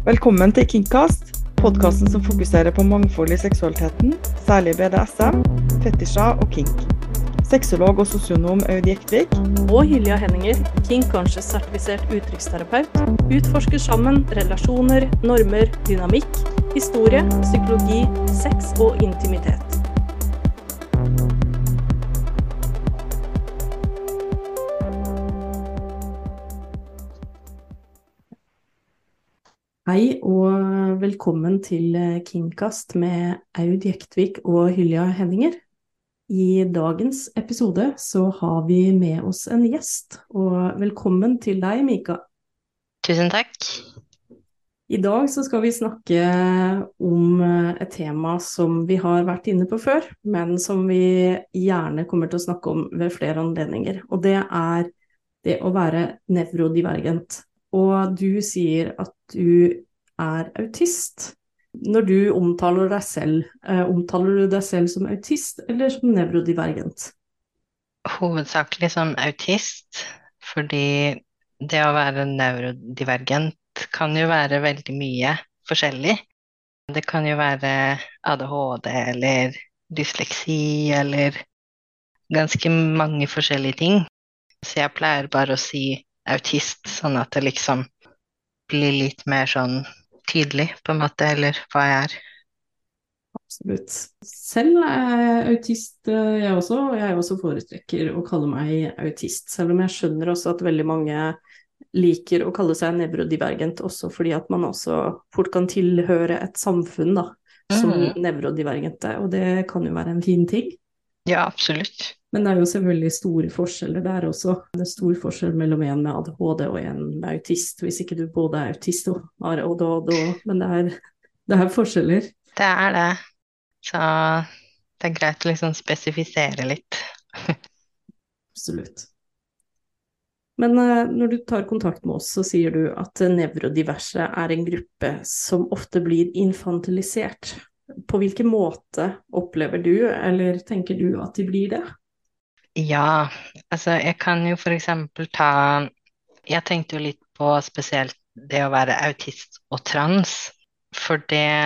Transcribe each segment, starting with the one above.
Velkommen til Kinkast, podcasten som fokuserer på mangfold i seksualiteten, særlig BDSM, fetisjer og kink. Sexolog og sosionom Aud Jektvik og Hylja Henninger, kink-conscious-sertifisert uttrykksterapeut, utforsker sammen relasjoner, normer, dynamikk, historie, psykologi, sex og intimitet. Hei og velkommen til Kinkast med Aud Jektvik og Hylja Henninger. I dagens episode så har vi med oss en gjest, og velkommen til deg, Mika. Tusen takk. I dag så skal vi snakke om et tema som vi har vært inne på før, men som vi gjerne kommer til å snakke om ved flere anledninger, og det er det å være nevrodivergent. Og du sier at du er autist. Når du omtaler du deg selv som autist eller som nevrodivergent? Hovedsakelig som autist, fordi det å være nevrodivergent kan jo være veldig mye forskjellig. Det kan jo være ADHD eller dysleksi eller ganske mange forskjellige ting. Så jeg pleier bare å si autist, sånn at det liksom blir litt mer sånn tydelig på en måte, eller hva jeg er. Absolutt. Selv er jeg autist, jeg også, og jeg også foretrekker å kalle meg autist, selv om jeg skjønner også at veldig mange liker å kalle seg nevrodivergent, også fordi at man også fort kan tilhøre et samfunn da, som nevrodivergente, og det kan jo være en fin ting. Ja, absolutt. Men det er jo selvfølgelig store forskjeller der også. Det er stor forskjell mellom en med ADHD og en med autist, hvis ikke du både er autist og har ADHD, men det er forskjeller. Det er det. Så det er greit å liksom spesifisere litt. Absolutt. Men når du tar kontakt med oss, så sier du at nevrodiverse er en gruppe som ofte blir infantilisert. På hvilken måte opplever du, eller tenker du at de blir det? Ja, altså jeg kan jo for eksempel jeg tenkte jo litt på spesielt det å være autist og trans, for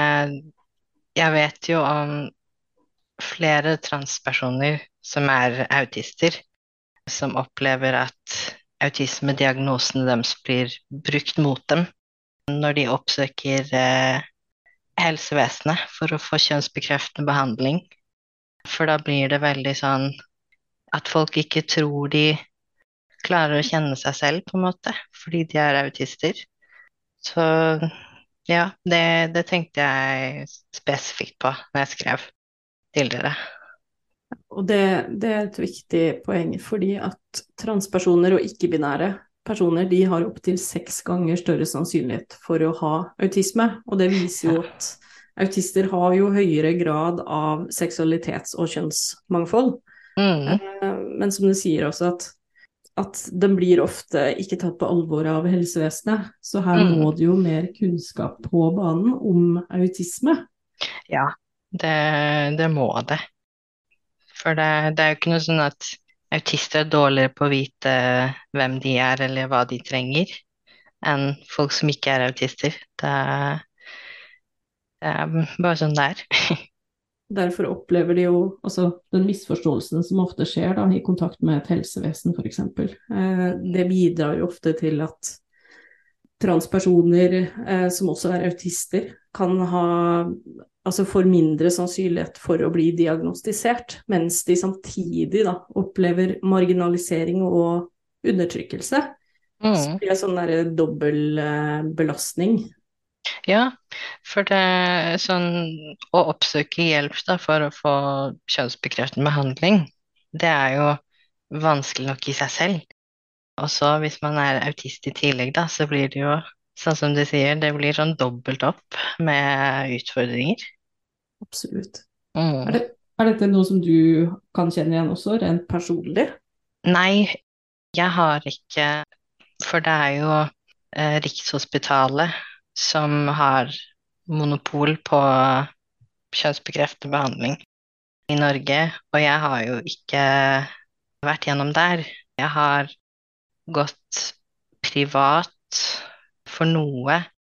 jeg vet jo om flere transpersoner som er autister, som opplever at autismediagnosene deres blir brukt mot dem når de oppsøker helsevesenet for å få kjønnsbekreftende behandling, for da blir det veldig sånn at folk ikke tror de klarer å kjenne seg selv på en måte, fordi de er autister. Så ja, det tenkte jeg spesifikt på når jeg skrev til dere. Og det er et viktig poeng, fordi at transpersoner og ikke-binære personer, de har opp til 6 ganger større sannsynlighet for å ha autisme, og det viser jo at autister har jo høyere grad av seksualitets- og kjønnsmangfold. Men som du sier også at den blir ofte ikke tatt på alvor av helsevesenet, så her må det jo mer kunnskap på banen om autisme. Ja, det må det. For det er jo ikke noe sånn at autister er dårligere på å vite hvem de er eller hva de trenger, enn folk som ikke er autister. Det er bare sånn det er. Derfor opplever de jo også den misforståelsen som ofte skjer da, i kontakt med et helsevesen, for eksempel. Det bidrar jo ofte til at transpersoner som også er autister, kan får mindre sannsynlighet for å bli diagnostisert, mens de samtidig da, opplever marginalisering og undertrykkelse. Så det er sånn der dobbel belastning. Ja, for det er sånn å oppsøke hjelp da, for å få kjønnsbekreftende behandling, det er jo vanskelig nok i seg selv. Og så hvis man er autist i tillegg da, så blir det jo, sånn som du sier, det blir sånn dobbelt opp med utfordringer. Absolutt. Er dette noe som du kan kjenne igjen også, rent personlig? Nei, jeg har ikke, for det er jo Rikshospitalet som har monopol på kjønnsbekreftende behandling i Norge, og jeg har jo ikke vært gjennom der. Jeg har gått privat for noe,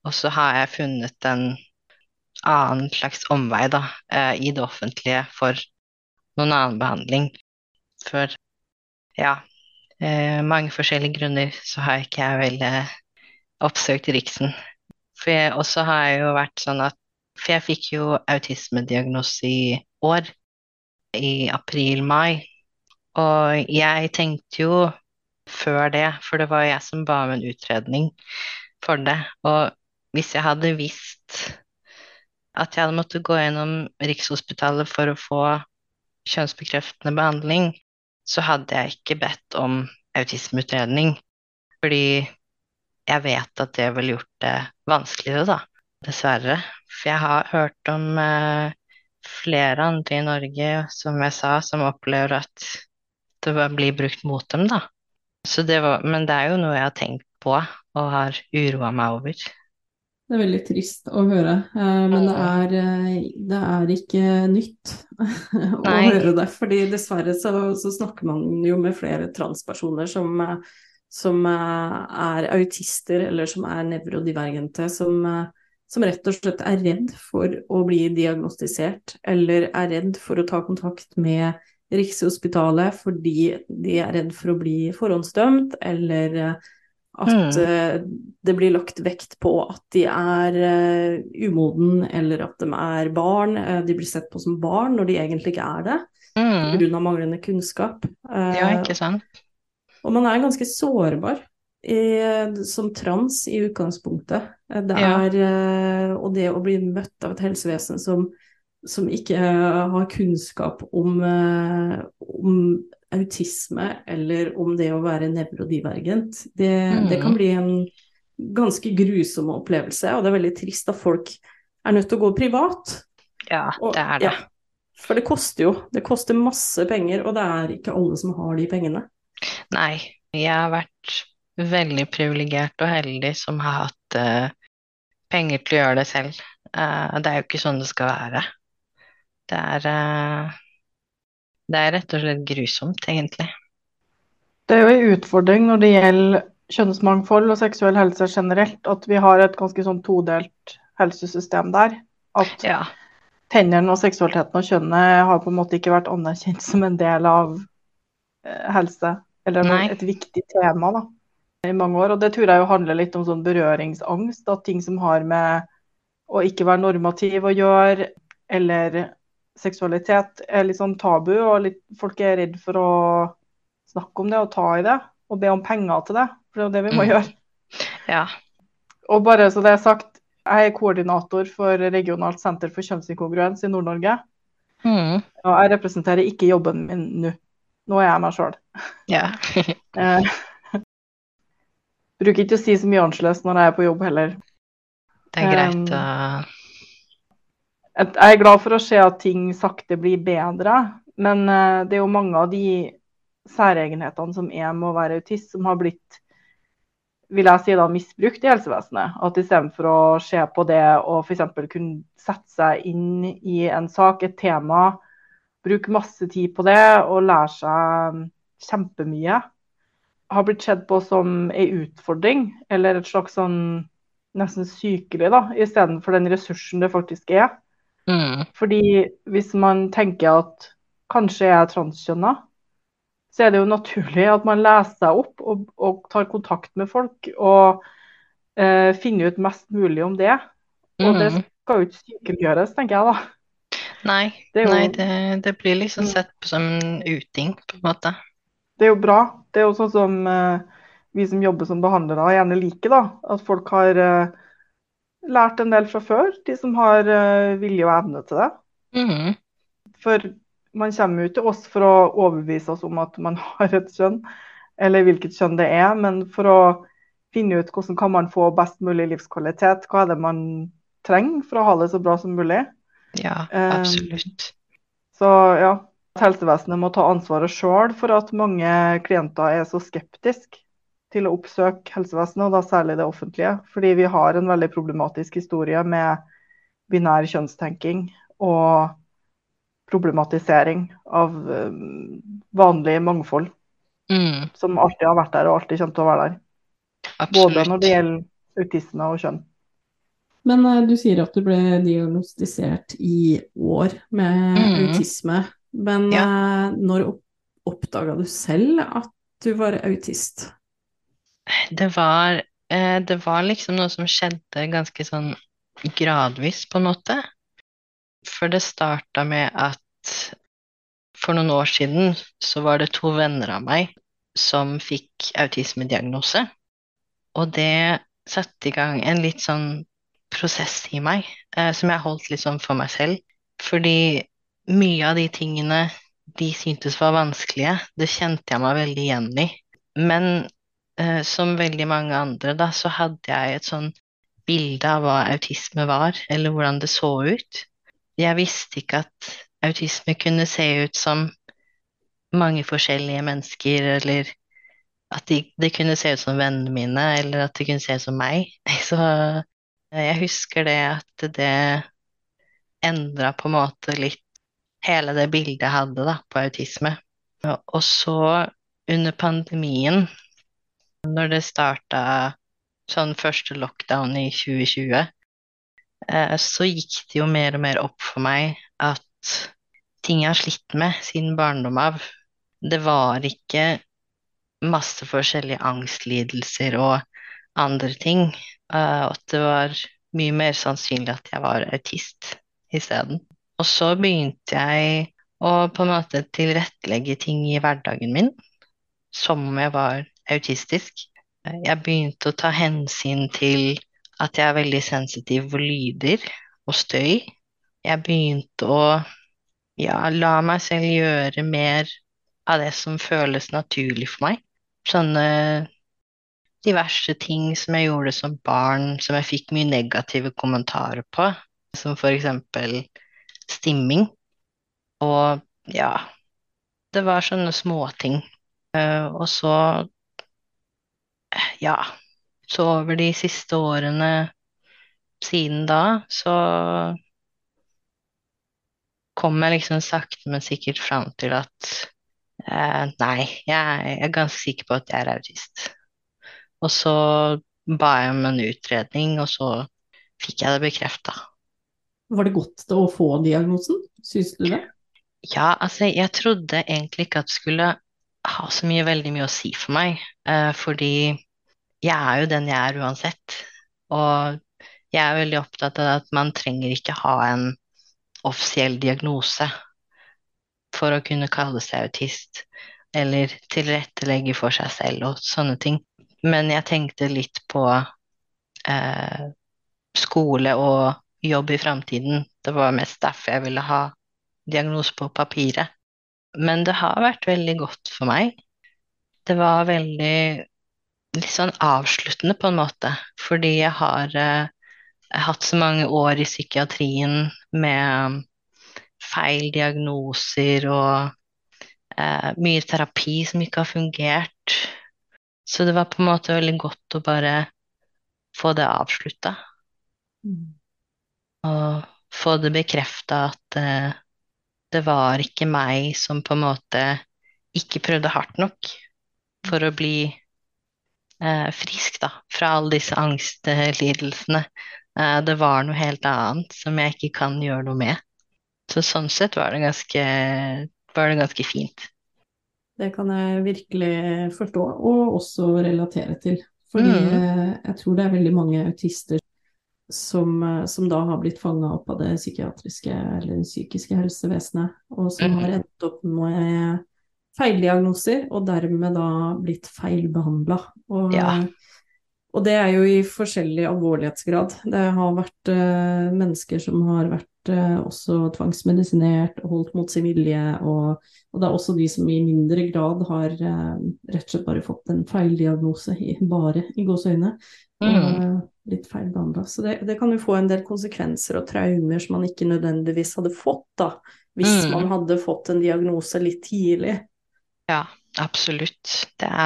og så har jeg funnet en annen slags omvei da, i det offentlige for noen annen behandling. For ja, mange forskjellige grunner så har ikke jeg vel oppsøkt Riksen. Og så har jeg jo vært sånn at, for jeg fikk jo autismediagnose i år, i april-mai, og jeg tenkte jo før det, for det var jeg som ba om en utredning for det, og hvis jeg hadde visst at jeg hadde måttet gå gjennom Rikshospitalet for å få kjønnsbekreftende behandling, så hadde jeg ikke bedt om autismeutredning, fordi jeg vet at det ville gjort det vanskeligere da, dessverre. For jeg har hørt om flere andre i Norge, som jeg sa, som opplever at det bare blir brukt mot dem da. Men det er jo noe jeg har tenkt på og har uroet meg over. Det er veldig trist å høre, men det er ikke nytt å Nei. høre det. Fordi dessverre så snakker man jo med flere transpersoner som er autister eller som er nevrodivergente, som rett og slett er redd for å bli diagnostisert, eller er redd for å ta kontakt med Rikshospitalet fordi de er redd for å bli forhåndsdømt, eller at det blir lagt vekt på at de er umoden, eller at de er barn. De blir sett på som barn når de egentlig ikke er det, på grunn av manglende kunnskap. Ja, ikke sant? Og man er ganske sårbar som trans i utgangspunktet. Og det å bli møtt av et helsevesen som ikke har kunnskap om autisme eller om det å være nevrodivergent, det kan bli en ganske grusom opplevelse, og det er veldig trist at folk er nødt til å gå privat. Ja, det er det. Ja, for det koster jo. Det koster masse penger, og det er ikke alle som har de pengene. Nei, jeg har vært veldig privilegert og heldig som har hatt penger til å gjøre det selv. Det er jo ikke sånn det skal være. Det er rett og slett grusomt, egentlig. Det er jo en utfordring når det gjelder kjønnsmangfold og seksuell helse generelt, at vi har et ganske sånn todelt helsesystem der. At tennene og seksualiteten og kjønnet har på en måte ikke vært anerkjent som en del av helse, eller et viktig tema da, i mange år. Og det tror jeg jo handler litt om sånn berøringsangst, at ting som har med å ikke være normativ å gjøre, eller seksualitet er litt sånn tabu, og folk er redd for å snakke om det og ta i det, og be om penger til det, for det er det vi må gjøre. Ja. Og bare så det er sagt, jeg er koordinator for Regionalt senter for kjønnsinkongruens i Nord-Norge, og jeg representerer ikke jobben min nå. Nå er jeg meg selv. Ja. Bruker ikke å si så mye annerledes når jeg er på jobb heller. Det er greit å... Jeg er glad for å se at ting sakte blir bedre, men det er jo mange av de særegenhetene som er med å være autist, som har blitt, vil jeg si da, misbrukt i helsevesenet. At i stedet for å se på det og for eksempel kunne sette seg inn i en sak, et tema, bruke masse tid på det og lære seg kjempemye, har blitt sett på som en utfordring, eller et slags sånn nesten sykelig da, i stedet for den ressursen det faktisk er. Fordi hvis man tenker at kanskje jeg er transkjønnet, så er det jo naturlig at man leser seg opp og tar kontakt med folk og finner ut mest mulig om det. Og det skal jo ikke sykeliggjøres, tenker jeg da. Nei, det blir liksom sett på som en uting, på en måte. Det er jo bra. Det er jo sånn som vi som jobber som behandlere gjerne liker da, at folk har lært en del fra før, de som har vilje og evne til det. For man kommer jo til oss for å overbevise oss om at man har et kjønn, eller hvilket kjønn det er, men for å finne ut hvordan kan man få best mulig livskvalitet, hva er det man trenger for å ha det så bra som mulig. Ja, absolutt. Så ja, helsevesenet må ta ansvaret selv for at mange klienter er så skeptiske til å oppsøke helsevesenet, og da særlig det offentlige, fordi vi har en veldig problematisk historie med binær kjønnstenking og problematisering av vanlig mangfold, som alltid har vært der og alltid kommer til å være der. Absolutt. Både når det gjelder autisme og kjønn. Men du sier at du ble diagnostisert i år med Mm, autisme. Men ja, når oppdaga du selv at du var autist? det var, det var liksom noe som skjedde ganske sånn gradvis, på en måte. For det starta med at for noen år siden så var det to venner av meg som fikk autismediagnose. Og det satte i gang en litt sånn prosess i meg, som jeg holdt litt sånn for meg selv. Fordi mye av de tingene de syntes var vanskelige, det kjente jeg meg veldig igjen i. Men som veldig mange andre, da, så hadde jeg et sånn bilde av hva autisme var, eller hvordan det så ut. Jeg visste ikke at autisme kunne se ut som mange forskjellige mennesker, eller at det kunne se ut som vennene mine, eller at det kunne se ut som meg. Så jeg husker det at det endra på en måte litt hele det bildet jeg hadde da, på autisme. Og så under pandemien, når det starta sånn første lockdown i 2020, så gikk det jo mer og mer opp for meg at ting jeg har slitt med siden barndom av, det var ikke masse forskjellige angstlidelser og andre ting, og at det var mye mer sannsynlig at jeg var autist isteden. Og så begynte jeg å på en måte tilrettelegge ting i hverdagen min som om jeg var autistisk. Jeg begynte å ta hensyn til at jeg er veldig sensitiv for lyder og støy. Jeg begynte å la meg selv gjøre mer av det som føles naturlig for meg. Sånne diverse ting som jeg gjorde som barn, som jeg fikk mye negative kommentarer på, som for eksempel stimming. Og ja, det var sånne småting. Og så, ja, så over de siste årene siden da, så kom jeg liksom sakte, men sikkert fram til at nei, jeg er ganske sikker på at jeg er autist. Og så ba jeg om en utredning, og så fikk jeg det bekrefta. Var det godt å få diagnosen? Syns du det? Ja, altså, jeg trodde egentlig ikke at det skulle ha så veldig mye å si for meg, fordi jeg er jo den jeg er uansett. Og jeg er veldig opptatt av at man trenger ikke ha en offisiell diagnose for å kunne kalle seg autist, eller tilrettelegge for seg selv og sånne ting. Men jeg tenkte litt på eh, skole og jobb i framtiden. Det var mest derfor jeg ville ha diagnose på papiret. Men det har vært veldig godt for meg. Det var veldig litt sånn avsluttende på en måte, fordi jeg har hatt så mange år i psykiatrien med feil diagnoser og mye terapi som ikke har fungert. Så det var på en måte veldig godt å bare få det avslutta, og få det bekrefta at det var ikke meg som på en måte ikke prøvde hardt nok for å bli frisk da, fra alle disse angstlidelsene. Det var noe helt annet som jeg ikke kan gjøre noe med. Så sånn sett var det ganske fint. Det kan jeg virkelig forstå, og også relatere til. Fordi Mm, jeg tror det er veldig mange autister som da har blitt fanga opp av det psykiatriske eller psykiske helsevesenet, og som har endt opp med feildiagnoser, og dermed da blitt feilbehandla. ja. Og det er jo i forskjellig alvorlighetsgrad. Det har vært mennesker som har vært også tvangsmedisinert og holdt mot sin vilje, og det er også de som i mindre grad har rett og slett bare fått en feildiagnose, bare i gåseøyne, og Mm, blitt feilbehandla. Så det kan jo få en del konsekvenser og traumer som man ikke nødvendigvis hadde fått da, hvis man mm, hadde fått en diagnose litt tidlig. ja, absolutt.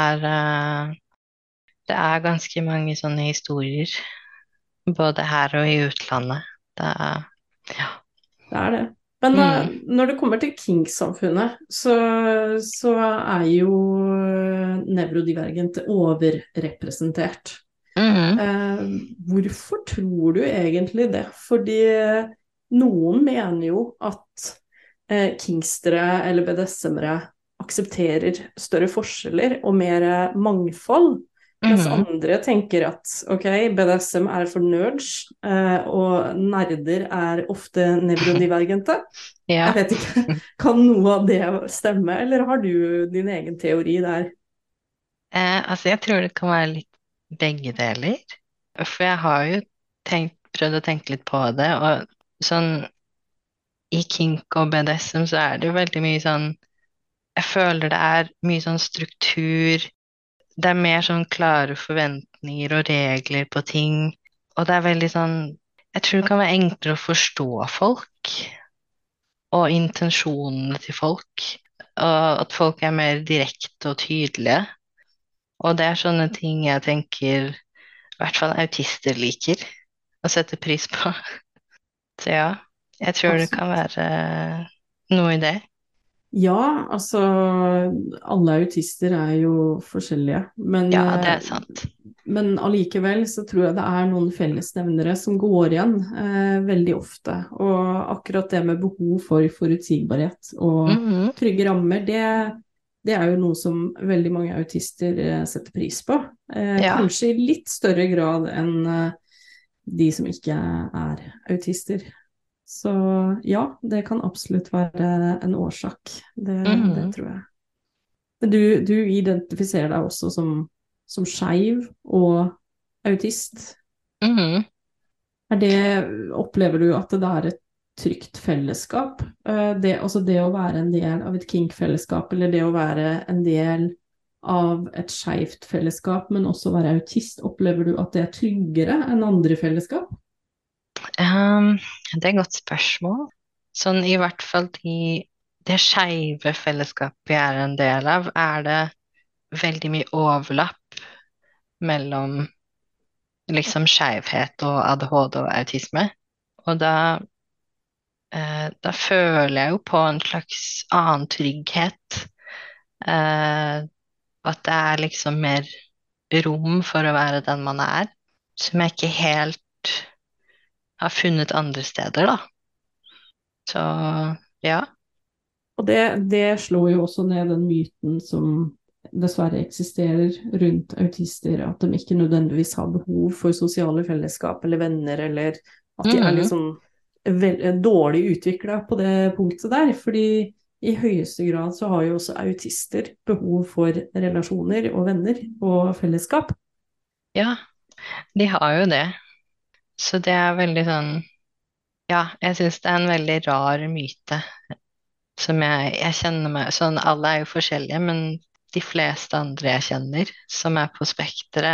Det er ganske mange sånne historier, både her og i utlandet. Det er, ja. Det er det. Men Mm, når det kommer til Kink-samfunnet, så er jo nevrodivergent overrepresentert. Hvorfor tror du egentlig det? Fordi noen mener jo at kingstere eller BDSM-ere aksepterer større forskjeller og mer mangfold, mens andre tenker at ok, BDSM er for nerds, og nerder er ofte nevrodivergente. Ja. Jeg vet ikke, kan noe av det stemme, eller har du din egen teori der? Altså, jeg tror det kan være litt begge deler. For jeg har jo prøvd å tenke litt på det, og sånn i kink og BDSM så er det jo veldig mye sånn Jeg føler det er mye sånn struktur. Det er mer sånn klare forventninger og regler på ting. Og det er veldig sånn Jeg tror det kan være enklere å forstå folk og intensjonene til folk. Og at folk er mer direkte og tydelige. Og det er sånne ting jeg tenker i hvert fall autister liker og setter pris på. Så ja, jeg tror det kan Absolutt. være noe i det. Ja, altså alle autister er jo forskjellige, Ja, det er sant. men allikevel så tror jeg det er noen fellesnevnere som går igjen veldig ofte. Og akkurat det med behov for forutsigbarhet og Mhm. trygge rammer, det er jo noe som veldig mange autister setter pris på. Ja. Kanskje i litt større grad enn de som ikke er autister. Så ja, det kan absolutt være en årsak. Det Mhm. tror jeg. Men du identifiserer deg også som skeiv og autist. Mhm. Opplever du at det er et trygt fellesskap? Altså det å være en del av et kink-fellesskap, eller det å være en del av et skeivt fellesskap, men også være autist, opplever du at det er tryggere enn andre fellesskap? Um, det er et godt spørsmål. Sånn i hvert fall det skeive fellesskapet vi er en del av, er det veldig mye overlapp mellom liksom skeivhet og ADHD og autisme. Og da føler jeg jo på en slags annen trygghet. Eh, at det er liksom mer rom for å være den man er, som jeg ikke helt har funnet andre steder, da. Så ja. Og det slår jo også ned den myten som dessverre eksisterer rundt autister, at de ikke nødvendigvis har behov for sosiale fellesskap eller venner, eller at de er litt Mhm. sånn dårlig utvikla på det punktet der. Fordi i høyeste grad så har jo også autister behov for relasjoner og venner og fellesskap. Ja, de har jo det. Så det er veldig sånn Ja, jeg syns det er en veldig rar myte som jeg kjenner meg sånn Alle er jo forskjellige, men de fleste andre jeg kjenner som er på spekteret,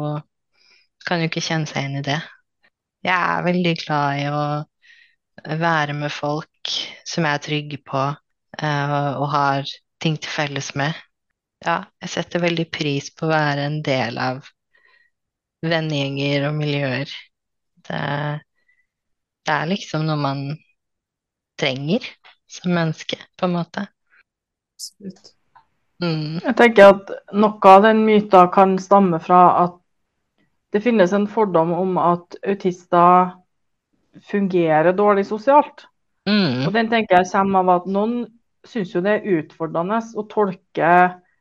kan jo ikke kjenne seg inn i det. Jeg er veldig glad i å være med folk som jeg er trygge på, og har ting til felles med. Ja, jeg setter veldig pris på å være en del av vennegjenger og miljøer. Det, det er liksom noe man trenger som menneske, på en måte. Absolutt. Mm. Jeg tenker at noe av den myten kan stamme fra at det finnes en fordom om at autister fungerer dårlig sosialt. Mm. Og den tenker jeg kommer av at noen syns jo det er utfordrende å tolke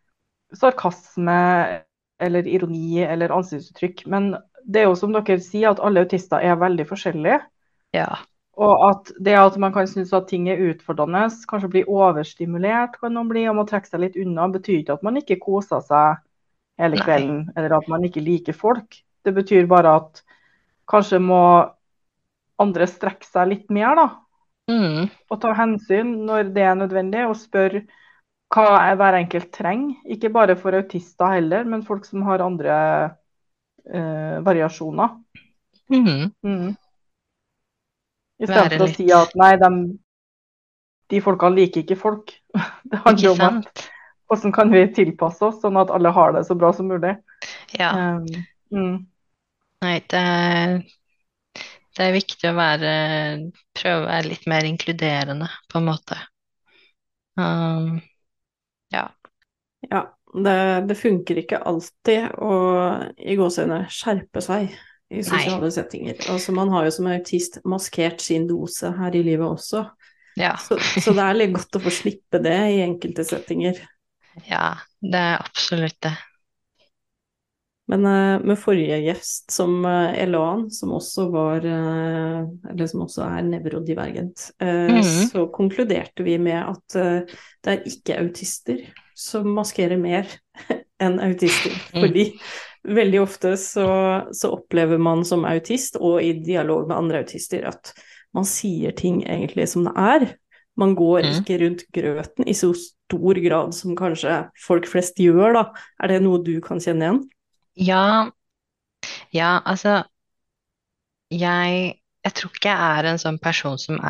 sarkasme eller ironi eller ansiktsuttrykk. Men det er jo som dere sier, at alle autister er veldig forskjellige. Ja. Og at det at man kan synes at ting er utfordrende, kanskje bli overstimulert, kan noen bli, og må trekke seg litt unna, betyr ikke at man ikke koser seg hele Nei. kvelden, eller at man ikke liker folk. Det betyr bare at kanskje må andre strekke seg litt mer, da. Mm. Og ta hensyn når det er nødvendig, og spørre hva hver enkelt trenger. Ikke bare for autister heller, men folk som har andre variasjoner. Mm. Mm. Være Istedenfor å si litt at nei, de folka liker ikke folk. Det Ikke handler om at sant? hvordan kan vi tilpasse oss, sånn at alle har det så bra som mulig. Ja. Mm. Nei, det er viktig prøve å være litt mer inkluderende, på en måte. Um, ja. Ja, Det funker ikke alltid å i gåseøyne skjerpe seg i sosiale settinger. Altså man har jo som autist maskert sin dose her i livet også. Ja. Så det litt godt å få slippe det i enkelte settinger. Ja, det absolutt det. Men med forrige gjest, som Elan, som også var, eller som også nevrodivergent, så konkluderte vi med at det ikke autister som maskerer mer enn autister. Fordi veldig ofte så opplever man som autist, og i dialog med andre autister, at man sier ting egentlig som det Man går ikke rundt grøten i så stor grad som kanskje folk flest gjør, da. Det noe du kan kjenne igjen? Ja, altså jeg tror ikke jeg en sånn person som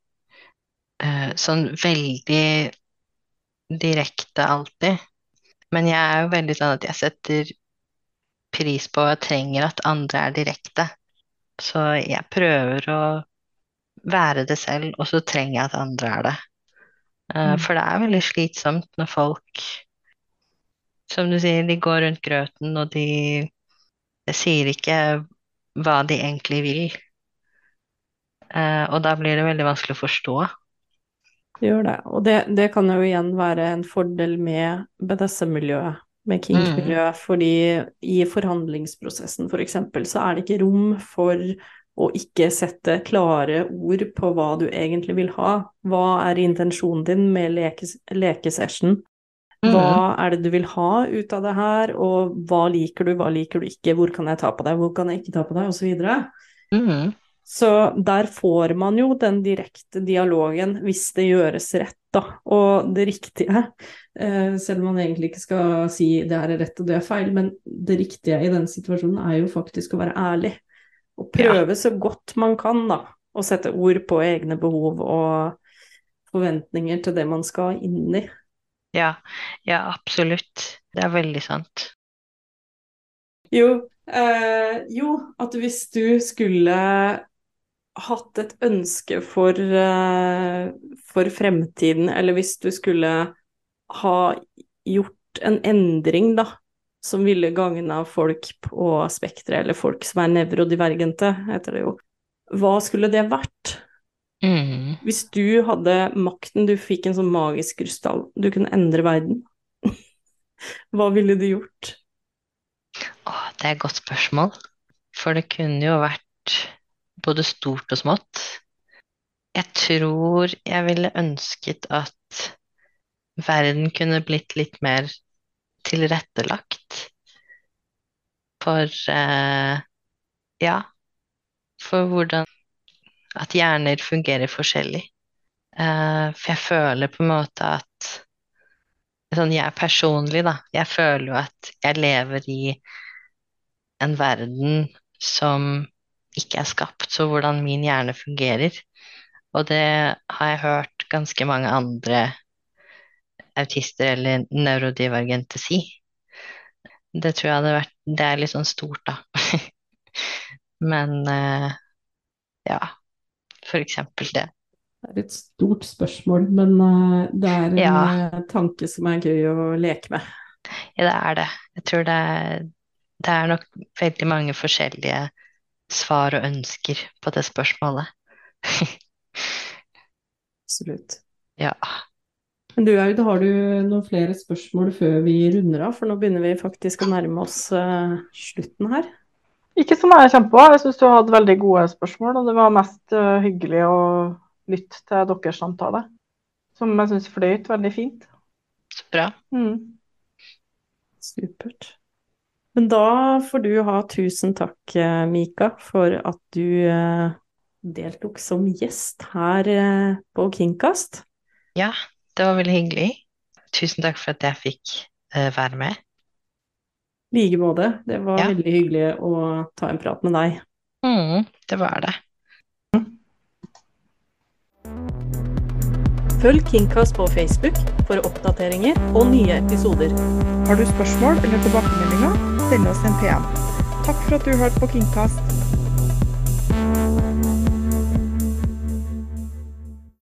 sånn veldig direkte alltid. Men jeg jo veldig sånn at jeg setter pris på og jeg trenger at andre direkte. Så jeg prøver å være det selv, og så trenger jeg at andre det. For det veldig slitsomt når folk, som du sier, de går rundt grøten, og de sier ikke hva de egentlig vil. Og da blir det veldig vanskelig å forstå. Det gjør det, og det kan jo igjen være en fordel med BDSM-miljøet, med kink-miljøet, fordi i forhandlingsprosessen for eksempel, så det ikke rom for å ikke sette klare ord på hva du egentlig vil ha. Hva intensjonen din med lekesession? Hva det du vil ha ut av det her, og hva liker du ikke, hvor kan jeg ta på deg, hvor kan jeg ikke ta på deg, og så videre. Så der får man jo den direkte dialogen hvis det gjøres rett, da. Og det riktige, selv om man egentlig ikke skal si det rett og det feil, men det riktige i den situasjonen jo faktisk å være ærlig. Og prøve så godt man kan, da, å sette ord på egne behov og forventninger til det man skal inn i. Ja, absolutt. Det veldig sant. Jo, at hvis du skulle hatt et ønske for fremtiden, eller hvis du skulle ha gjort en endring, da, som ville gagne folk på spektret, eller folk som nevrodivergente, heter det jo. Hva skulle det vært? Hvis du hadde makten, du fikk en sånn magisk krystall, du kunne endre verden. Hva ville du gjort? Det et godt spørsmål. For det kunne jo vært både stort og smått. Jeg tror jeg ville ønsket at verden kunne blitt litt mer tilrettelagt for for hvordan at hjerner fungerer forskjellig. For jeg føler på en måte at sånn jeg personlig da, jeg føler jo at jeg lever i en verden som ikke skapt, så hvordan min hjerne fungerer. Og det har jeg hørt ganske mange andre autister eller neurodivergente si. Det tror jeg hadde vært, det litt sånn stort da. Men for eksempel det. Det et stort spørsmål, men det en tanke som gøy å leke med. Ja, det det. Jeg tror det nok veldig mange forskjellige svar og ønsker på det spørsmålet. Absolutt. Ja. Men du, Aud, har du noen flere spørsmål før vi runder av? For nå begynner vi faktisk å nærme oss slutten her. Ikke som jeg kjemper på. Jeg synes du hadde veldig gode spørsmål, og det var mest hyggelig å lytte til deres samtale, som jeg synes fløyt veldig fint. Så bra. Supert. Men da får du ha tusen takk, Mika, for at du deltok som gjest her på Kinkast. Ja, det var veldig hyggelig. Tusen takk for at jeg fikk være med. Like måte. Det var veldig hyggelig å ta en prat med deg. Det var det. Følg Kinkast på Facebook for oppdateringer og nye episoder. Har du spørsmål eller tilbakemeldinger, send oss en PM. Takk for at du hørte på Kinkast.